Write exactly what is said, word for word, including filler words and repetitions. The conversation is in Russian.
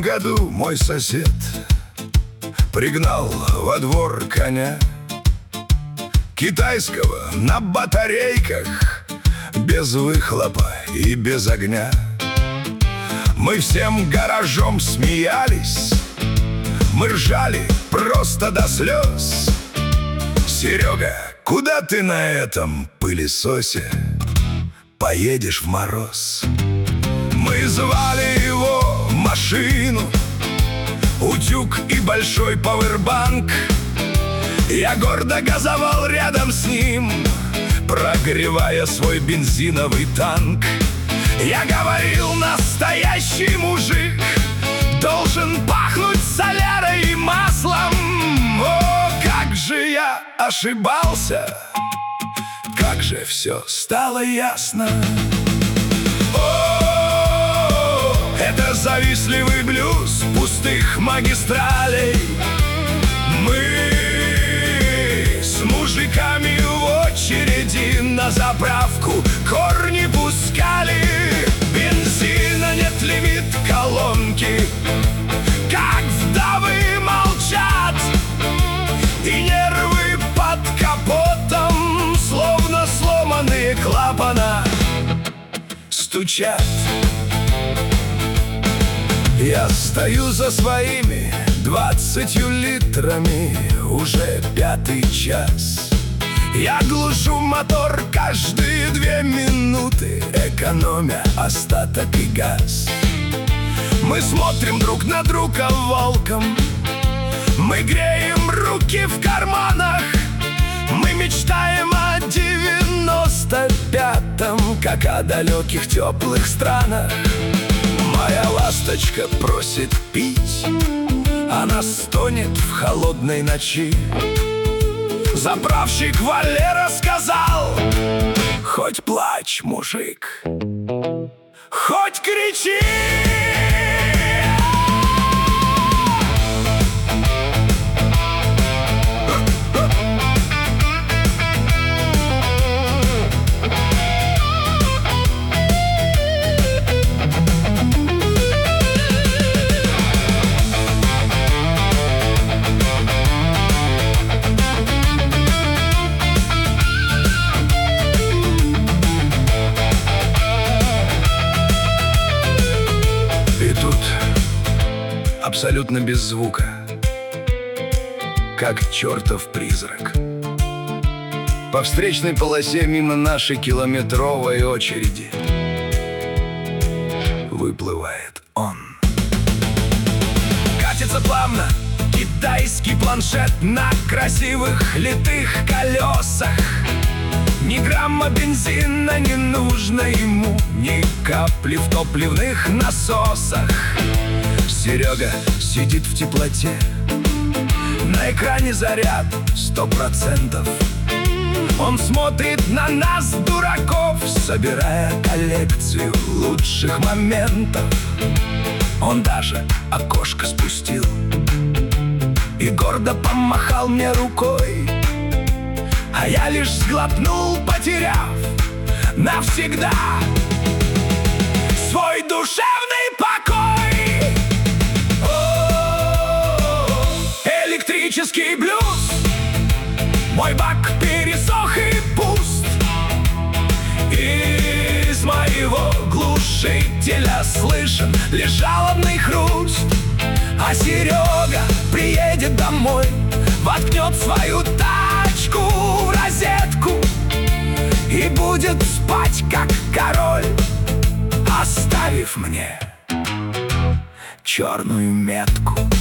году мой сосед пригнал во двор коня китайского на батарейках, без выхлопа и без огня. Мы всем гаражом смеялись, мы ржали просто до слез. Серега, куда ты на этом пылесосе поедешь в мороз? Мы звали его машину, утюг и большой пауэрбанк. Я гордо газовал рядом с ним, прогревая свой бензиновый танк. Я говорил, настоящий мужик должен пахнуть солярой и маслом. О, как же я ошибался, как же все стало ясно. О, это завистливый блюз пустых магистралей. Мы с мужиками в очереди на заправку корни пускали. Бензина нет, лимит колонки, как вдовы молчат, и нервы под капотом, словно сломанные клапана, стучат. Я стою за своими двадцатью литрами уже пятый час. Я глушу мотор каждые две минуты, экономя остаток и газ. Мы смотрим друг на друга волком, мы греем руки в карманах. Мы мечтаем о девяносто пятом, как о далеких теплых странах. Моя ласточка просит пить, она стонет в холодной ночи. Заправщик Валера сказал: хоть плачь, мужик, хоть кричи. Абсолютно без звука, как чертов призрак, по встречной полосе мимо нашей километровой очереди выплывает он. Катится плавно китайский планшет на красивых литых колесах. Ни грамма бензина не нужно ему, ни капли в топливных насосах. Серега сидит в теплоте, на экране заряд сто процентов. Он смотрит на нас, дураков, собирая коллекцию лучших моментов. Он даже окошко спустил и гордо помахал мне рукой, а я лишь сглотнул, потеряв навсегда свой душевный покой. Электрический блюз, мой бак пересох и пуст. Из моего глушителя слышен лишь жалобный хруст. А Серега приедет домой, воткнет свою тачку в розетку и будет спать как король, оставив мне черную метку.